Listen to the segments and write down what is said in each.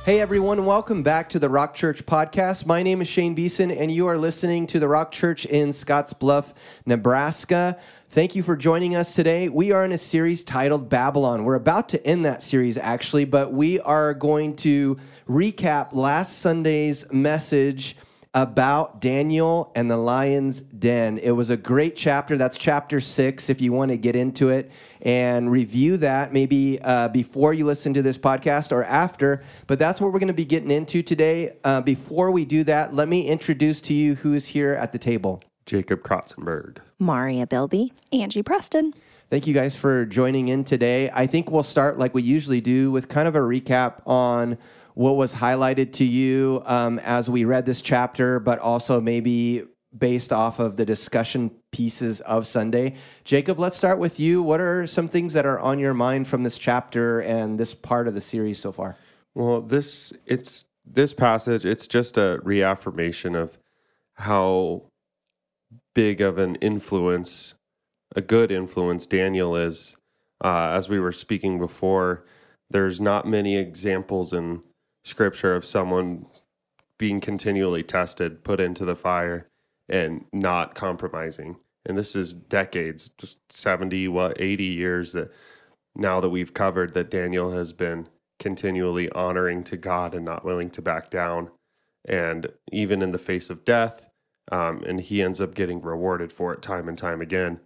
Hey everyone, welcome back to the Rock Church podcast. My name is Shane Beeson, and you are listening to the Rock Church in Scottsbluff, Nebraska. Thank you for joining us today. We are in a series titled Babylon. We're about to end that series, actually, but we are going to recap last Sunday's message about Daniel and the lion's den. It was a great chapter. That's chapter 6, if you want to get into it and review that, maybe before you listen to this podcast or after. But that's what we're going to be getting into today. Before we do that, let me introduce to you who is here at the table. Jacob Krotzenberg. Maria Bilby. Angie Preston. Thank you guys for joining in today. I think we'll start like we usually do with kind of a recap on what was highlighted to you as we read this chapter, but also maybe based off of the discussion pieces of Sunday. Jacob, let's start with you. What are some things that are on your mind from this chapter and this part of the series so far? Well, this passage, it's just a reaffirmation of how big of an influence, a good influence Daniel is. As we were speaking before, there's not many examples in Scripture of someone being continually tested, put into the fire, and not compromising. And this is decades, just 70, 80 years that now that we've covered that Daniel has been continually honoring to God and not willing to back down. And even in the face of death, and he ends up getting rewarded for it time and time again,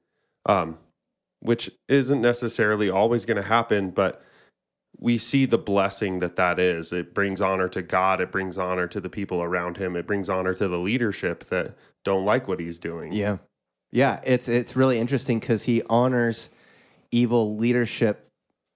which isn't necessarily always going to happen, but we see the blessing that is. It brings honor to God. It brings honor to the people around him. It brings honor to the leadership that don't like what he's doing. Yeah. It's really interesting because he honors evil leadership,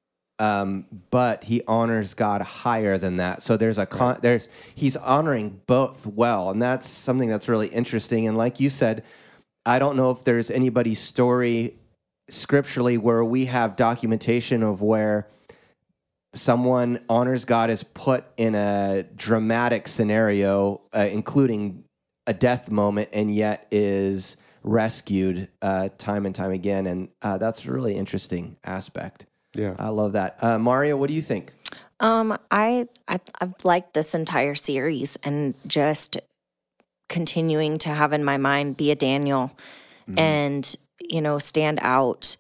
but he honors God higher than that. So there's he's honoring both well, and that's something that's really interesting. And like you said, I don't know if there's anybody's story scripturally where we have documentation of where someone honors God, is put in a dramatic scenario, including a death moment, and yet is rescued time and time again. And that's a really interesting aspect. Yeah, I love that. Maria, what do you think? I've liked this entire series and just continuing to have in my mind be a Daniel and, stand out,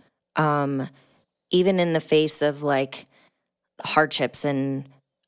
even in the face of like hardships and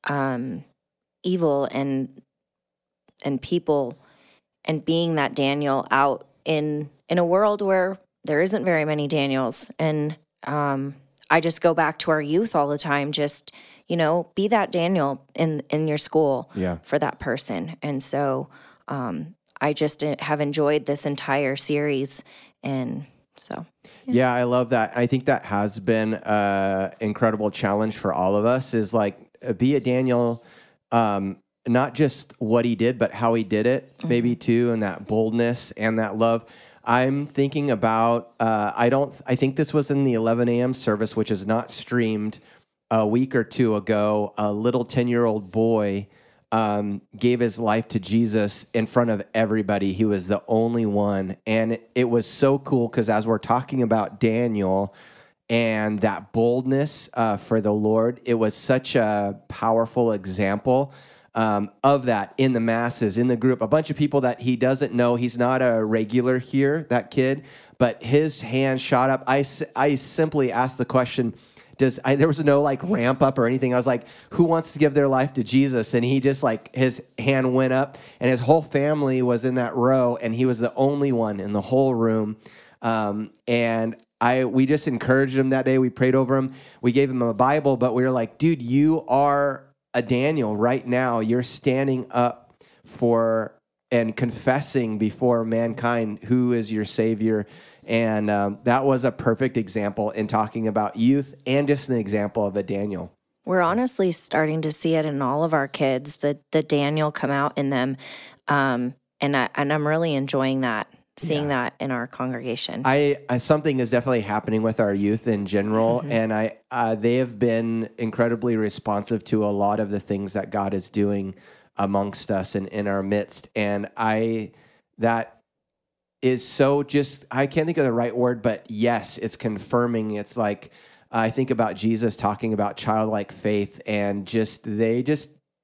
evil and people, and being that Daniel out in a world where there isn't very many Daniels. And I just go back to our youth all the time, just, be that Daniel in your school for that person. And so I just have enjoyed this entire series. And so... Yeah, I love that. I think that has been an incredible challenge for all of us, is like be a Daniel, not just what he did, but how he did it, maybe too, and that boldness and that love. I'm thinking about, I think this was in the 11 a.m. service, which is not streamed, a week or two ago. A little 10-year-old boy gave his life to Jesus in front of everybody. He was the only one. And it was so cool because as we're talking about Daniel and that boldness for the Lord, it was such a powerful example of that in the masses, in the group. A bunch of people that he doesn't know. He's not a regular here, that kid, but his hand shot up. I simply asked the question, there was no like ramp up or anything. I was like, who wants to give their life to Jesus? And he just his hand went up, and his whole family was in that row, and he was the only one in the whole room. And we just encouraged him that day. We prayed over him. We gave him a Bible, but we were like, dude, you are a Daniel right now. You're standing up for and confessing before mankind who is your Savior. And that was a perfect example in talking about youth and just an example of a Daniel. We're honestly starting to see it in all of our kids, the Daniel come out in them. And I'm really enjoying that, seeing that in our congregation. Something is definitely happening with our youth in general. And they have been incredibly responsive to a lot of the things that God is doing amongst us and in our midst. And that is so just, I can't think of the right word, but yes, it's confirming. It's like, I think about Jesus talking about childlike faith, and they just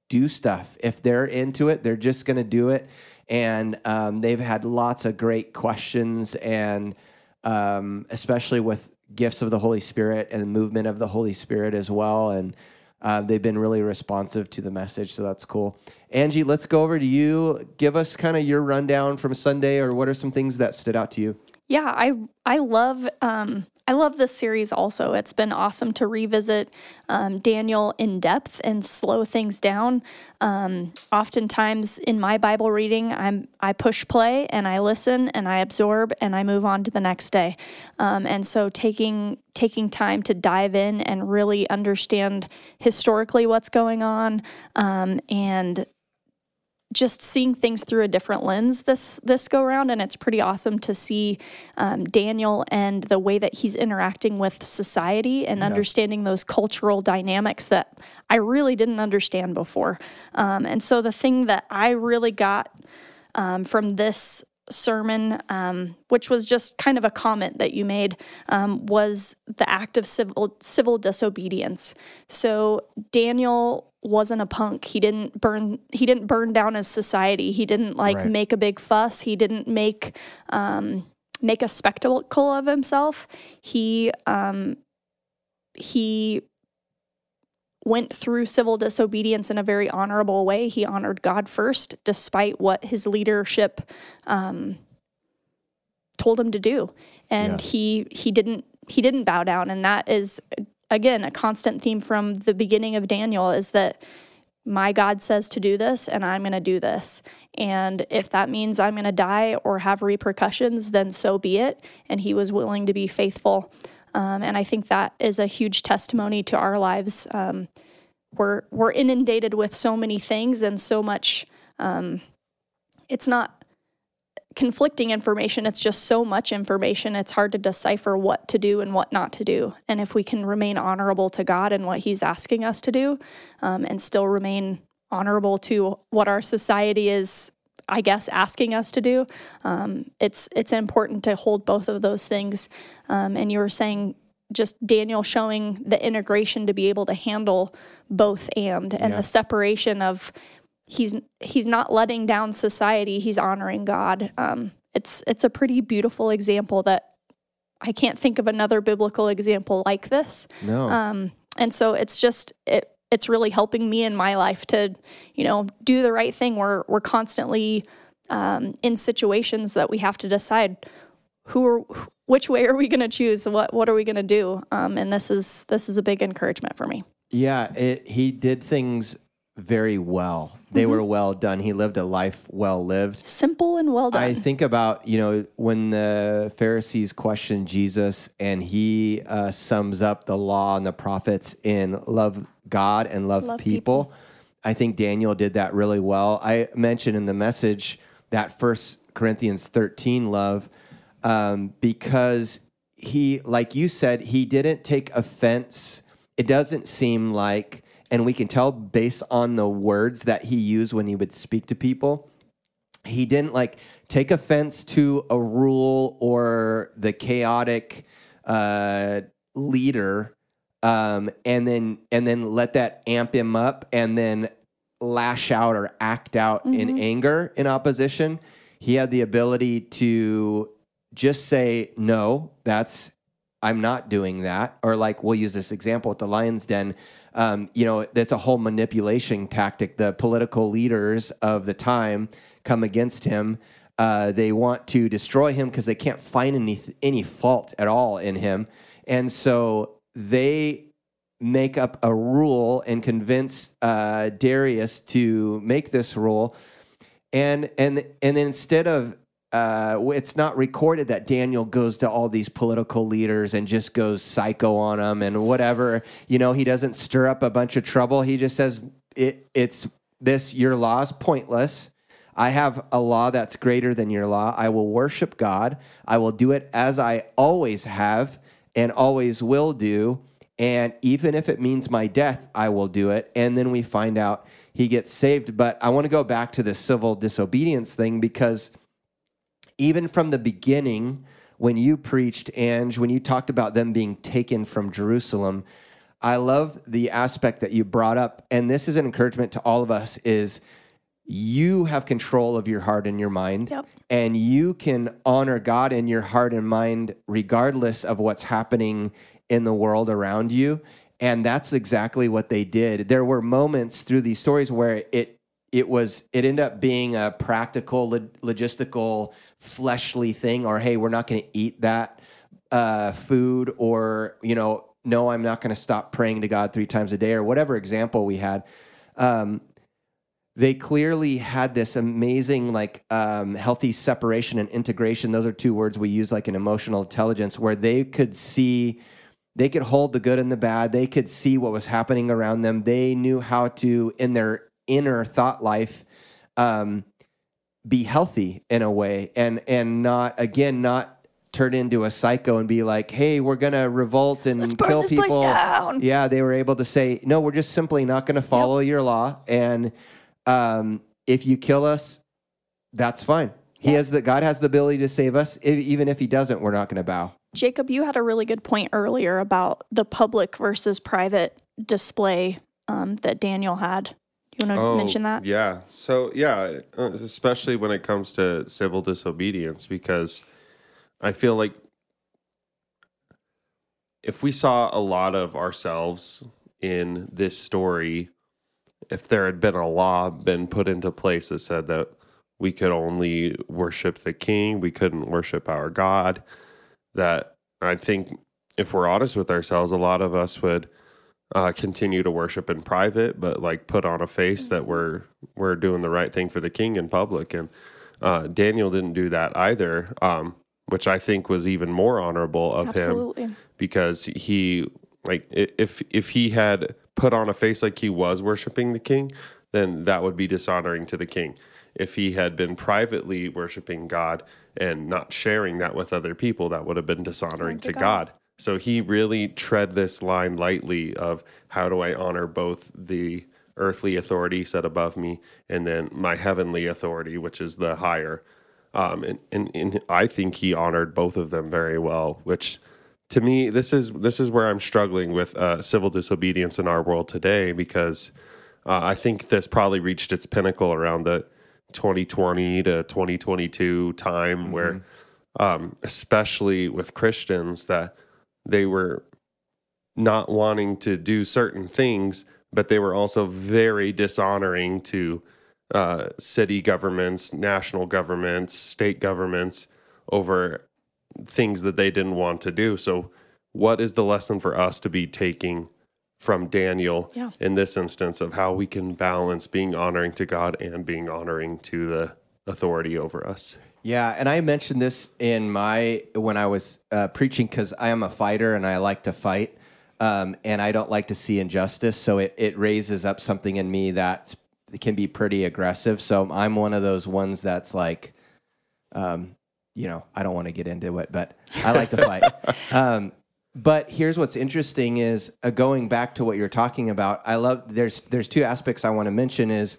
do stuff. If they're into it, they're just going to do it. And they've had lots of great questions, and especially with gifts of the Holy Spirit and the movement of the Holy Spirit as well. And they've been really responsive to the message, so that's cool. Angie, let's go over to you. Give us kind of your rundown from Sunday, or what are some things that stood out to you? Yeah, I love this series also. It's been awesome to revisit Daniel in depth and slow things down. Oftentimes in my Bible reading, I push play and I listen and I absorb and I move on to the next day. And so taking time to dive in and really understand historically what's going on, and just seeing things through a different lens this go around. And it's pretty awesome to see Daniel and the way that he's interacting with society and understanding those cultural dynamics that I really didn't understand before. And so the thing that I really got from this sermon, which was just kind of a comment that you made, was the act of civil disobedience. So Daniel wasn't a punk. He didn't burn down his society. He didn't make a big fuss. He didn't make a spectacle of himself. He went through civil disobedience in a very honorable way. He honored God first, despite what his leadership told him to do. And he didn't bow down. And that is, again, a constant theme from the beginning of Daniel, is that my God says to do this, and I'm going to do this. And if that means I'm going to die or have repercussions, then so be it. And he was willing to be faithful. And I think that is a huge testimony to our lives. We're inundated with so many things and so much. It's not conflicting information. It's just so much information. It's hard to decipher what to do and what not to do. And if we can remain honorable to God and what he's asking us to do, and still remain honorable to what our society is, I guess, asking us to do, it's important to hold both of those things. And you were saying just Daniel showing the integration to be able to handle both and the separation of he's not letting down society, he's honoring God. It's a pretty beautiful example that I can't think of another biblical example like this. No. And so it's just it's really helping me in my life to, do the right thing. We're constantly in situations that we have to decide which way are we going to choose? What are we going to do? And this is a big encouragement for me. Yeah, he did things very well. They were well done. He lived a life well lived. Simple and well done. I think about, when the Pharisees questioned Jesus and he sums up the law and the prophets in love God and love people. I think Daniel did that really well. I mentioned in the message that 1 Corinthians 13 love, because he, like you said, he didn't take offense. It doesn't seem like, and we can tell based on the words that he used when he would speak to people, he didn't take offense to a rule or the chaotic leader, and then let that amp him up and then lash out or act out in anger in opposition. He had the ability to just say, no, I'm not doing that. Or we'll use this example at the Lion's Den. That's a whole manipulation tactic. The political leaders of the time come against him. They want to destroy him because they can't find any fault at all in him. And so they make up a rule and convince Darius to make this rule. And then instead of, it's not recorded that Daniel goes to all these political leaders and just goes psycho on them and whatever. He doesn't stir up a bunch of trouble. He just says, your law is pointless. I have a law that's greater than your law. I will worship God. I will do it as I always have and always will do. And even if it means my death, I will do it. And then we find out he gets saved. But I want to go back to the civil disobedience thing, because even from the beginning, when you preached, Ange, when you talked about them being taken from Jerusalem, I love the aspect that you brought up, and this is an encouragement to all of us, is you have control of your heart and your mind, Yep. and you can honor God in your heart and mind regardless of what's happening in the world around you. And that's exactly what they did. There were moments through these stories where it ended up being a practical, logistical, fleshly thing, or hey, we're not going to eat that food, or no, I'm not going to stop praying to God 3 times a day, or whatever example we had. They clearly had this amazing, healthy separation and integration. Those are 2 words we use, like an emotional intelligence, where they could see, they could hold the good and the bad. They could see what was happening around them. They knew how to, in their inner thought life, be healthy in a way, and not turn into a psycho and be like, hey, we're going to revolt and Let's burn kill this people. place down. Yeah, they were able to say, no, we're just simply not going to follow your law. And if you kill us, that's fine. God has the ability to save us. Even if he doesn't, we're not going to bow. Jacob, you had a really good point earlier about the public versus private display that Daniel had. You want to mention that? Yeah. So, especially when it comes to civil disobedience, because I feel like if we saw a lot of ourselves in this story, if there had been a law been put into place that said that we could only worship the king, we couldn't worship our God, that I think if we're honest with ourselves, a lot of us would continue to worship in private, but put on a face that we're doing the right thing for the king in public. And Daniel didn't do that either, which I think was even more honorable of him, because he, if he had put on a face like he was worshiping the king, then that would be dishonoring to the king. If he had been privately worshiping God and not sharing that with other people, that would have been dishonoring to God. So he really tread this line lightly of, how do I honor both the earthly authority set above me and then my heavenly authority, which is the higher. And I think he honored both of them very well, which to me, this is where I'm struggling with civil disobedience in our world today, because I think this probably reached its pinnacle around the 2020 to 2022 time, where especially with Christians, that they were not wanting to do certain things, but they were also very dishonoring to city governments, national governments, state governments over things that they didn't want to do. So what is the lesson for us to be taking from Daniel in this instance of how we can balance being honoring to God and being honoring to the authority over us? Yeah, and I mentioned this when I was preaching, because I am a fighter and I like to fight, and I don't like to see injustice, so it raises up something in me that can be pretty aggressive. So I'm one of those ones that's like, I don't want to get into it, but I like to fight. But here's what's interesting is going back to what you're talking about. I love there's 2 aspects I want to mention is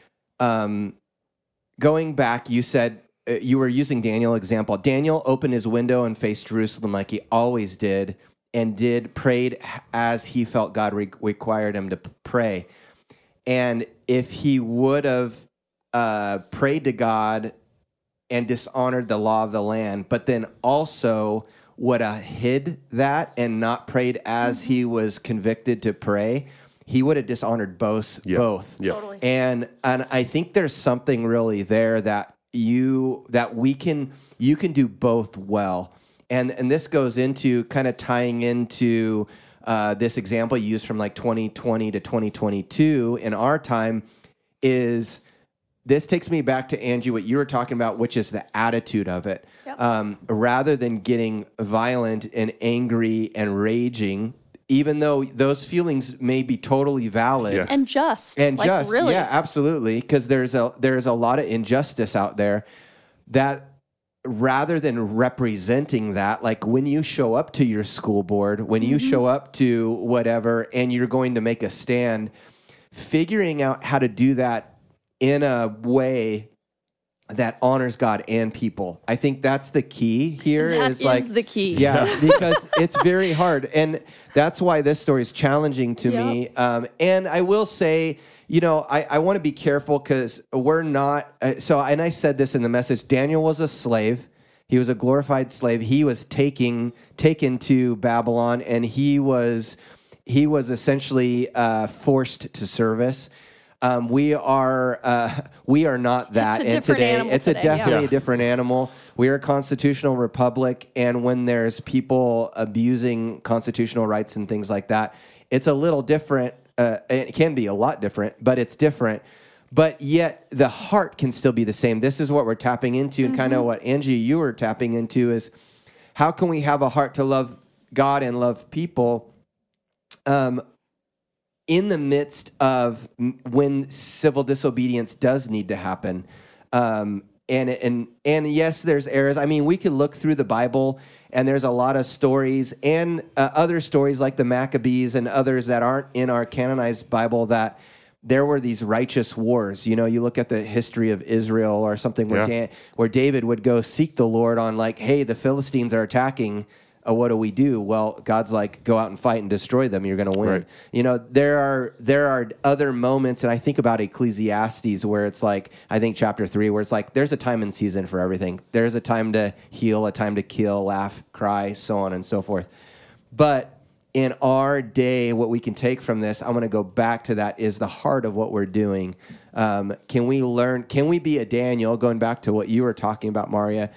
going back. You said you were using Daniel example. Daniel opened his window and faced Jerusalem like he always did, and prayed as he felt God required him to pray. And if he would have prayed to God and dishonored the law of the land, but then also would have hid that and not prayed as he was convicted to pray, he would have dishonored both. Yep. Totally. And I think there's something really there that you can do both well. And this goes into kind of tying into this example you used from 2020 to 2022 in our time. Is this takes me back to, Angie, what you were talking about, which is the attitude of it. Yep. Rather than getting violent and angry and raging, even though those feelings may be totally valid and just, really, yeah, absolutely, because there's a lot of injustice out there. That rather than representing that, like when you show up to your school board, when you show up to whatever, and you're going to make a stand, figuring out how to do that in a way that honors God and people. I think that's the key here. That is like, is the key. Yeah, because it's very hard. And that's why this story is challenging to me. And I will say, you know, I want to be careful because we're not, and I said this in the message, Daniel was a slave. He was a glorified slave. He was taken to Babylon, and he was essentially forced to service. We are not that. It's a different animal it's today, definitely a different animal. We are a constitutional republic, and when there's people abusing constitutional rights and things like that, it's a little different. It can be a lot different, but it's different. But yet the heart can still be the same. This is what we're tapping into, and kind of what Angie, you were tapping into, is how can we have a heart to love God and love people in the midst of when civil disobedience does need to happen. And yes, there's errors. I mean, we could look through the Bible, and there's a lot of stories and other stories like the Maccabees and others that aren't in our canonized Bible that there were these righteous wars. You know, you look at the history of Israel or something where David would go seek the Lord on like, hey, the Philistines are attacking. What do we do? Well, God's like, go out and fight and destroy them. You're going to win. Right. You know, there are other moments, and I think about Ecclesiastes where it's like, I think chapter 3, where it's like, there's a time and season for everything. There's a time to heal, a time to kill, laugh, cry, so on and so forth. But in our day, what we can take from this, I'm going to go back to that, is the heart of what we're doing. Can we be a Daniel, going back to what you were talking about, Maria?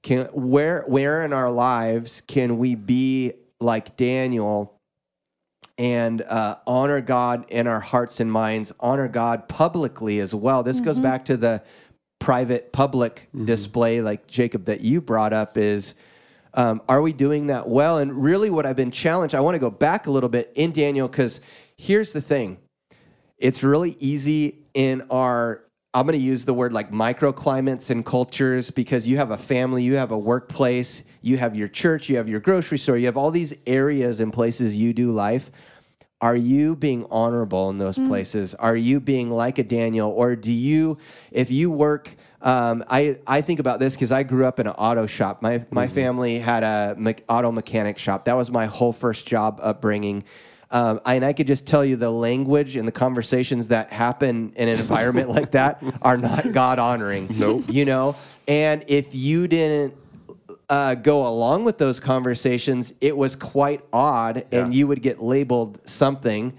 Where in our lives can we be like Daniel and honor God in our hearts and minds, honor God publicly as well? This goes back to the private public display, like Jacob, that you brought up, is are we doing that well? And really what I've been challenged, I want to go back a little bit in Daniel, because here's the thing. It's really easy in our, I'm going to use the word like microclimates and cultures, because you have a family, you have a workplace, you have your church, you have your grocery store, you have all these areas and places you do life. Are you being honorable in those places? Are you being like a Daniel? Or do you, if you work, I think about this because I grew up in an auto shop. My family had a auto mechanic shop. That was my whole first job upbringing. And I could just tell you the language and the conversations that happen in an environment like that are not God honoring. Nope. You know, and if you didn't go along with those conversations, it was quite odd, and you would get labeled something.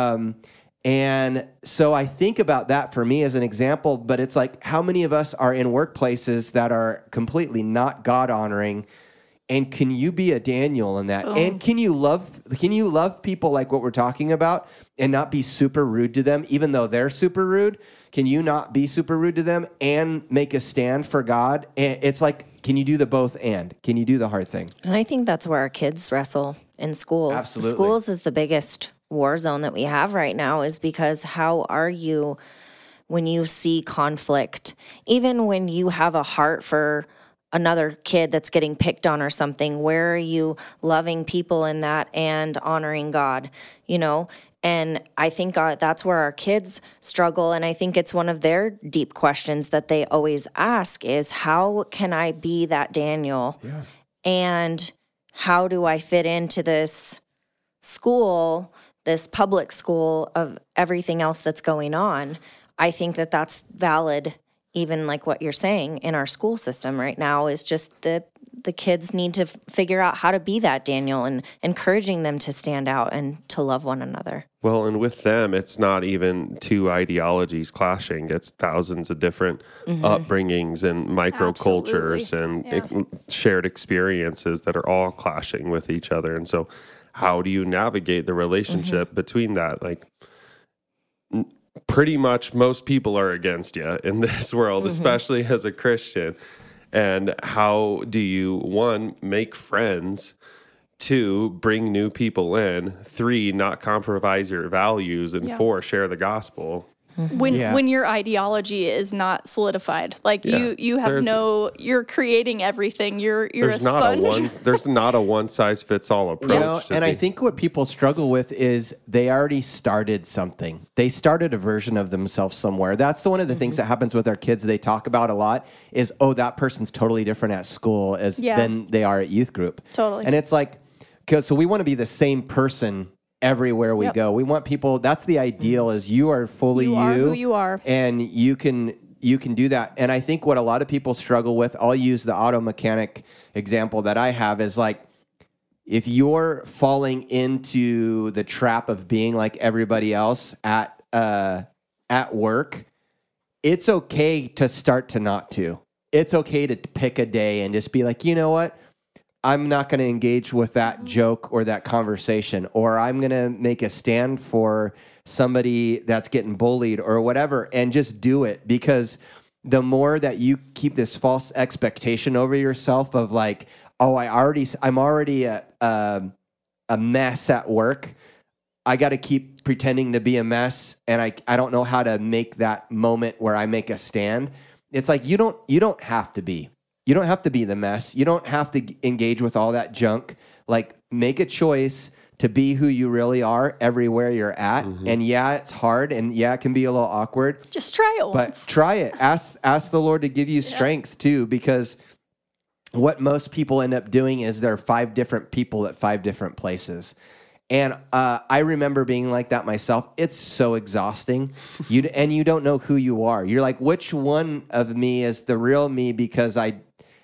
And so I think about that for me as an example, but it's like, how many of us are in workplaces that are completely not God honoring? And can you be a Daniel in that? Oh. And can you love people like what we're talking about and not be super rude to them, even though they're super rude? Can you not be super rude to them and make a stand for God? And it's like, can you do the both and? Can you do the hard thing? And I think that's where our kids wrestle in schools. Absolutely. Schools is the biggest war zone that we have right now, is because how are you when you see conflict, even when you have a heart for another kid that's getting picked on or something, where are you loving people in that and honoring God, you know? And I think that's where our kids struggle. And I think it's one of their deep questions that they always ask is, how can I be that Daniel? Yeah. And how do I fit into this school, this public school of everything else that's going on? I think that that's valid. Even like what you're saying in our school system right now is just the kids need to figure out how to be that Daniel, and encouraging them to stand out and to love one another. Well, and with them, it's not even two ideologies clashing. It's thousands of different upbringings and microcultures and shared experiences that are all clashing with each other. And so how do you navigate the relationship between that? Like, pretty much most people are against you in this world, especially as a Christian. And how do you, 1, make friends, 2, bring new people in, 3, not compromise your values, and 4, share the gospel? when your ideology is not solidified. Like you have you're creating everything. You're a sponge. There's not a one size fits all approach. I think what people struggle with is they already started something. They started a version of themselves somewhere. That's one of the things that happens with our kids. They talk about a lot is, oh, that person's totally different at school than they are at youth group. Totally. And it's like, so we want to be the same person everywhere we go. We want people, that's the ideal, is you are fully you. Are who you are. And you can do that. And I think what a lot of people struggle with, I'll use the auto mechanic example that I have, is like, if you're falling into the trap of being like everybody else at work, it's okay to start to not to. It's okay to pick a day and just be like, you know what? I'm not going to engage with that joke or that conversation, or I'm going to make a stand for somebody that's getting bullied or whatever, and just do it. Because the more that you keep this false expectation over yourself of like, oh, I'm already a mess at work. I got to keep pretending to be a mess, and I don't know how to make that moment where I make a stand. It's like you don't have to be. You don't have to be the mess. You don't have to engage with all that junk. Like, make a choice to be who you really are everywhere you're at. And yeah, it's hard, and yeah, it can be a little awkward. Just try it once. But try it. Ask the Lord to give you strength too, because what most people end up doing is there are 5 different people at 5 different places. And I remember being like that myself. It's so exhausting. You don't know who you are. You're like, which one of me is the real me? Because I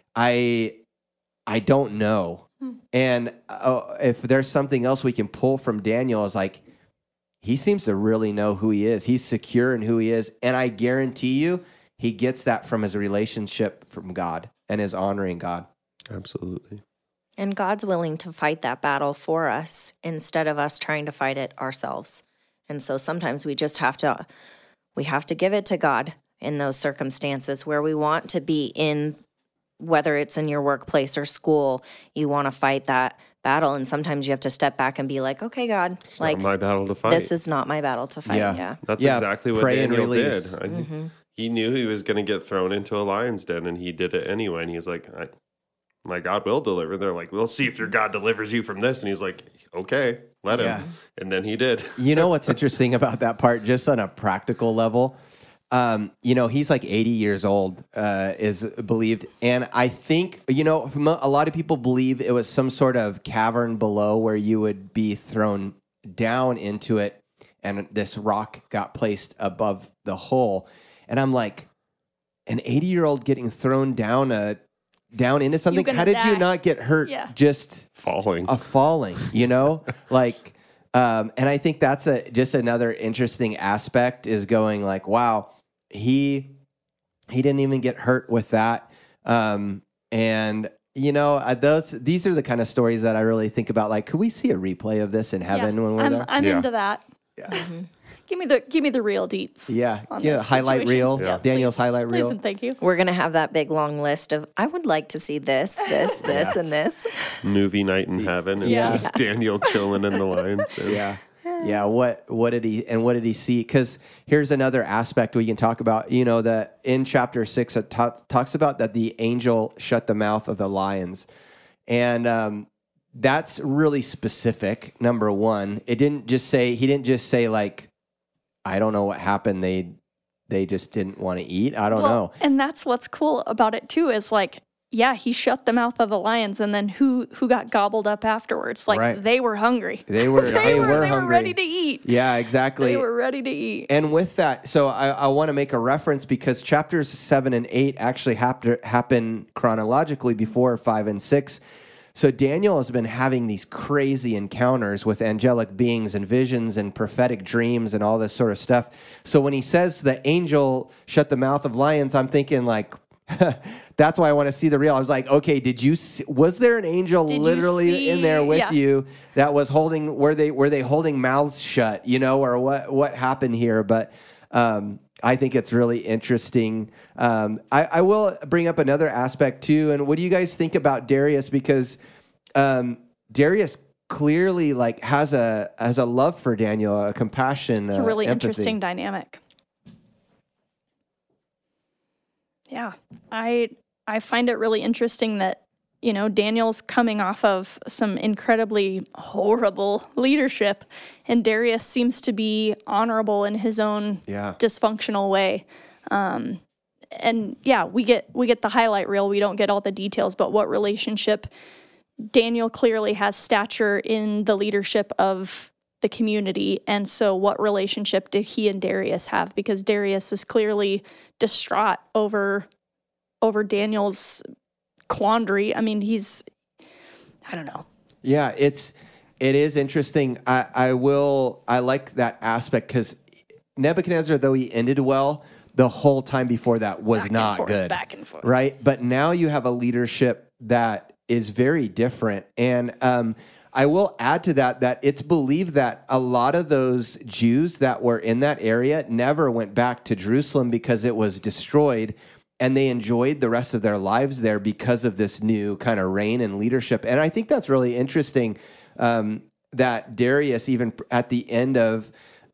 don't know. And if there's something else we can pull from Daniel, is like, he seems to really know who he is. He's secure in who he is. And I guarantee you, he gets that from his relationship from God and his honoring God. Absolutely. And God's willing to fight that battle for us instead of us trying to fight it ourselves. And so sometimes we just have to give it to God in those circumstances where we want to be in, whether it's in your workplace or school, you want to fight that battle. And sometimes you have to step back and be like, okay, God, It's like, not my battle to fight. this is not my battle to fight. Yeah. That's exactly what pray and Daniel did. release. He knew he was going to get thrown into a lion's den, and he did it anyway. And he's like, my God will deliver. They're like, we'll see if your God delivers you from this. And he's like, okay, let him. And then he did. You know what's interesting about that part, just on a practical level? He's like 80 years old, is believed. And I think, a lot of people believe it was some sort of cavern below where you would be thrown down into it, and this rock got placed above the hole. And I'm like, an 80-year-old getting thrown down into something? How did you not get hurt just falling? Like, and I think that's just another interesting aspect, is going like, wow, he didn't even get hurt with that. These are the kind of stories that I really think about. Like, could we see a replay of this in heaven when we're there? I'm into that. Yeah. Mm-hmm. Give me the real deets. Highlight situation. reel. Yeah. Daniel's highlight reel. Please and thank you. We're going to have that big long list of, I would like to see this, and this. Movie night in heaven. It's just Daniel chilling in the lion's den. Yeah. What did he see? Because here's another aspect we can talk about. That in chapter 6, it talks about that the angel shut the mouth of the lions. And that's really specific, number one. He didn't just say like, I don't know what happened. They just didn't want to eat. I don't know. And that's what's cool about it too, is like, he shut the mouth of the lions, and then who got gobbled up afterwards? Like, they were hungry. They were hungry. Ready to eat. Yeah, exactly. They were ready to eat. And with that, so I want to make a reference, because chapters 7 and 8 actually happen chronologically before 5 and 6. So Daniel has been having these crazy encounters with angelic beings and visions and prophetic dreams and all this sort of stuff. So when he says the angel shut the mouth of lions, I'm thinking like, that's why I want to see the real. I was like, okay, was there an angel literally in there with you that was holding, were they holding mouths shut, or what happened here? But I think it's really interesting. I will bring up another aspect too. And what do you guys think about Darius? Because Darius clearly has a love for Daniel, a compassion. It's a really empathy. interesting dynamic. Yeah. I find it really interesting that, Daniel's coming off of some incredibly horrible leadership, and Darius seems to be honorable in his own dysfunctional way. And yeah, we get the highlight reel. We don't get all the details, but what relationship? Daniel clearly has stature in the leadership of the community, and so what relationship did he and Darius have? Because Darius is clearly distraught over Daniel's quandary. I mean, I don't know. Yeah, it is interesting. I like that aspect because Nebuchadnezzar, though he ended well, the whole time before that was not good. Back and forth. Right? But now you have a leadership that is very different. And I will add to that it's believed that a lot of those Jews that were in that area never went back to Jerusalem because it was destroyed, and they enjoyed the rest of their lives there because of this new kind of reign and leadership. And I think that's really interesting that Darius, even at the end of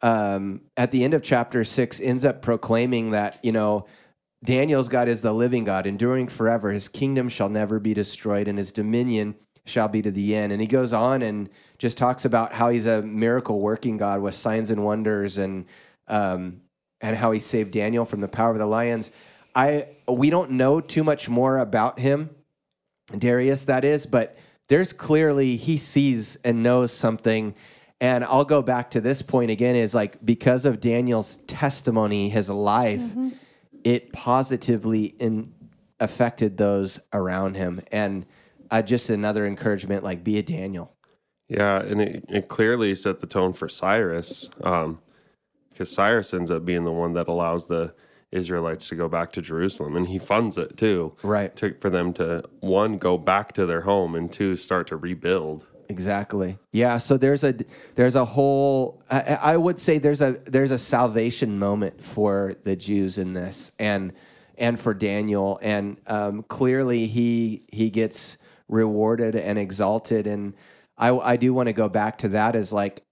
chapter 6, ends up proclaiming that, Daniel's God is the living God, enduring forever. His kingdom shall never be destroyed, and his dominion shall be to the end. And he goes on and just talks about how he's a miracle working God with signs and wonders, and how he saved Daniel from the power of the lions. We don't know too much more about him, Darius, that is, but there's clearly, he sees and knows something. And I'll go back to this point again, is like, because of Daniel's testimony, his life, it positively affected those around him. And just another encouragement, like, be a Daniel. Yeah, and it clearly set the tone for Cyrus, because Cyrus ends up being the one that allows the Israelites to go back to Jerusalem, and he funds it too, right? For them to, one, go back to their home, and two, start to rebuild. Exactly. Yeah. So there's a whole. I would say there's a salvation moment for the Jews in this, and for Daniel, and clearly he gets rewarded and exalted, and I do want to go back to that as like,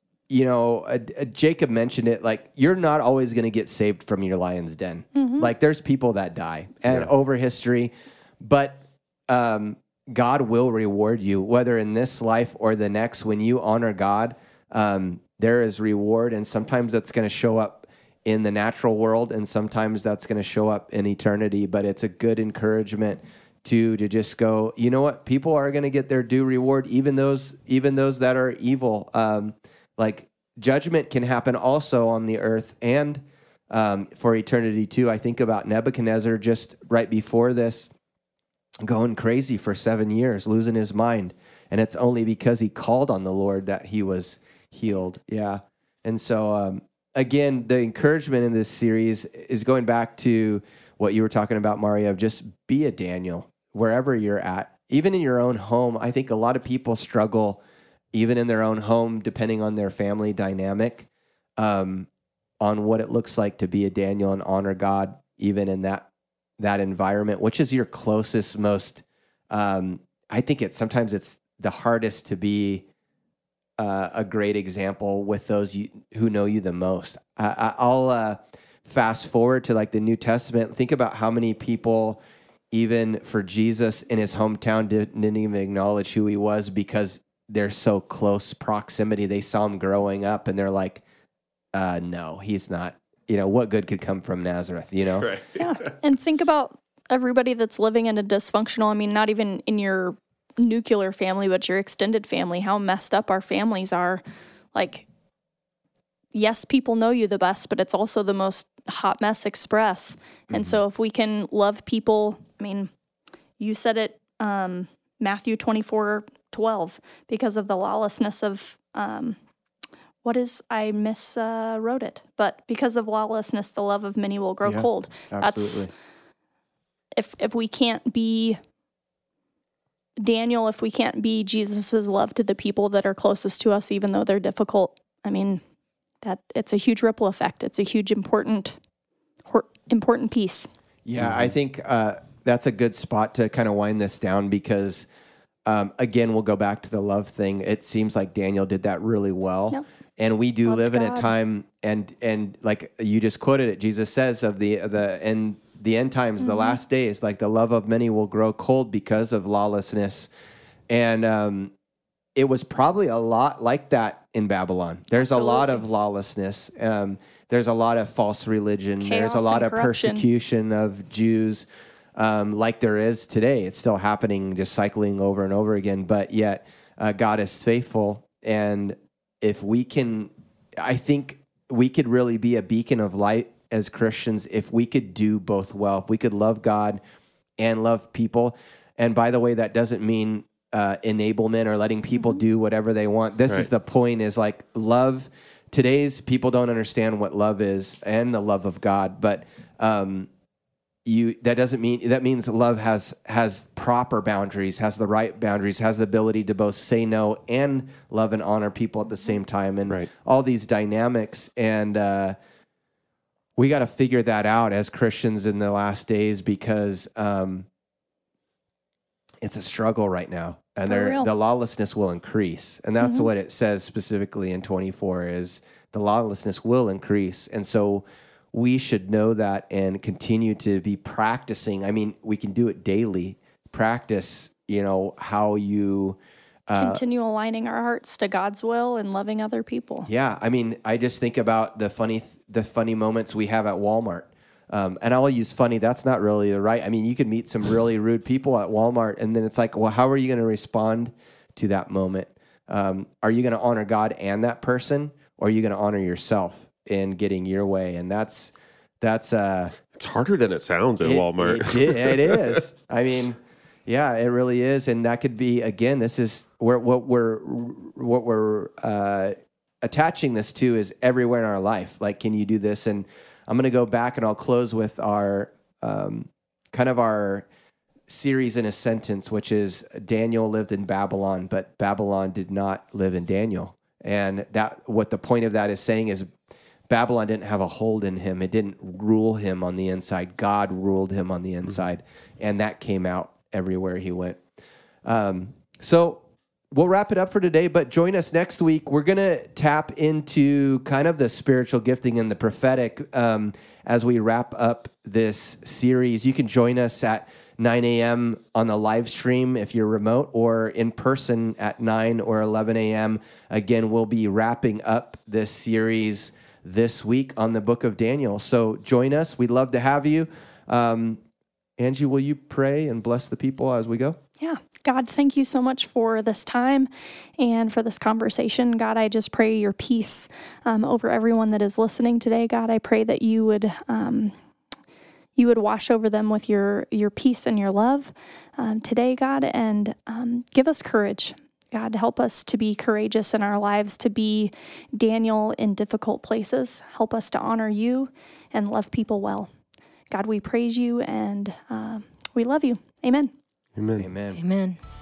Jacob mentioned it, like, you're not always going to get saved from your lion's den. Like, there's people that die and over history, but God will reward you, whether in this life or the next. When you honor God, there is reward, and sometimes that's going to show up in the natural world, and sometimes that's going to show up in eternity. But it's a good encouragement to just go, you know what? People are going to get their due reward, even those that are evil. Like, judgment can happen also on the earth and for eternity too. I think about Nebuchadnezzar just right before this, going crazy for 7 years, losing his mind. And it's only because he called on the Lord that he was healed. Yeah. And so, again, the encouragement in this series is going back to what you were talking about, Mario, of just be a Daniel wherever you're at, even in your own home. I think a lot of people struggle even in their own home, depending on their family dynamic, on what it looks like to be a Daniel and honor God, even in that environment, which is your closest, most, I think sometimes it's the hardest to be a great example with those who know you the most. I'll fast forward to like the New Testament. Think about how many people, even for Jesus in his hometown, didn't even acknowledge who he was because they're so close proximity. They saw him growing up and they're like, no, he's not. What good could come from Nazareth, Right. Yeah. And think about everybody that's living in a dysfunctional, I mean, not even in your nuclear family, but your extended family, how messed up our families are. Like, yes, people know you the best, but it's also the most hot mess express. And so if we can love people, I mean, you said it, Matthew 24:12, because of the lawlessness of, I miswrote it, but because of lawlessness, the love of many will grow cold. Absolutely. If we can't be Daniel, if we can't be Jesus's love to the people that are closest to us, even though they're difficult, I mean, that it's a huge ripple effect. It's a huge important piece. Yeah, I think that's a good spot to kind of wind this down because, again, we'll go back to the love thing. It seems like Daniel did that really well. Yep. And we do live in a time, and like you just quoted it, Jesus says of the the end times, the last days, like the love of many will grow cold because of lawlessness. And it was probably a lot like that in Babylon. There's a lot of lawlessness. There's a lot of false religion. There's a lot of persecution of Jews, like there is today. It's still happening, just cycling over and over again. But yet, God is faithful. And if we can, I think we could really be a beacon of light as Christians if we could do both well, if we could love God and love people. And by the way, that doesn't mean enablement or letting people do whatever they want. This is the point, is like love. Today's people don't understand what love is and the love of God, but that means love has proper boundaries, has the right boundaries, has the ability to both say no and love and honor people at the same time, and all these dynamics. And we got to figure that out as Christians in the last days, because it's a struggle right now, and the lawlessness will increase. And that's what it says specifically in 24, is the lawlessness will increase. And so we should know that and continue to be practicing. I mean, we can do it daily. Practice, how you continue aligning our hearts to God's will and loving other people. Yeah, I mean, I just think about the funny moments we have at Walmart. And I'll use funny. That's not really the right. I mean, you can meet some really rude people at Walmart, and then it's like, well, how are you going to respond to that moment? Are you going to honor God and that person, or are you going to honor yourself in getting your way? And that's it's harder than it sounds at Walmart. It is. I mean, yeah, it really is. And that could be, again, this is what we're attaching this to is everywhere in our life. Like, can you do this? And I'm going to go back and I'll close with our kind of our series in a sentence, which is Daniel lived in Babylon, but Babylon did not live in Daniel. And that what the point of that is saying is Babylon didn't have a hold in him. It didn't rule him on the inside. God ruled him on the inside. And that came out everywhere he went. So we'll wrap it up for today, but join us next week. We're going to tap into kind of the spiritual gifting and the prophetic as we wrap up this series. You can join us at 9 a.m. on the live stream if you're remote, or in person at 9 or 11 a.m. Again, we'll be wrapping up this series this week on the book of Daniel. So join us. We'd love to have you. Angie, will you pray and bless the people as we go? Yeah. God, thank you so much for this time and for this conversation. God, I just pray your peace over everyone that is listening today. God, I pray that you would wash over them with your peace and your love today, God, and give us courage. God, help us to be courageous in our lives, to be Daniel in difficult places. Help us to honor you and love people well. God, we praise you and we love you. Amen. Amen. Amen. Amen.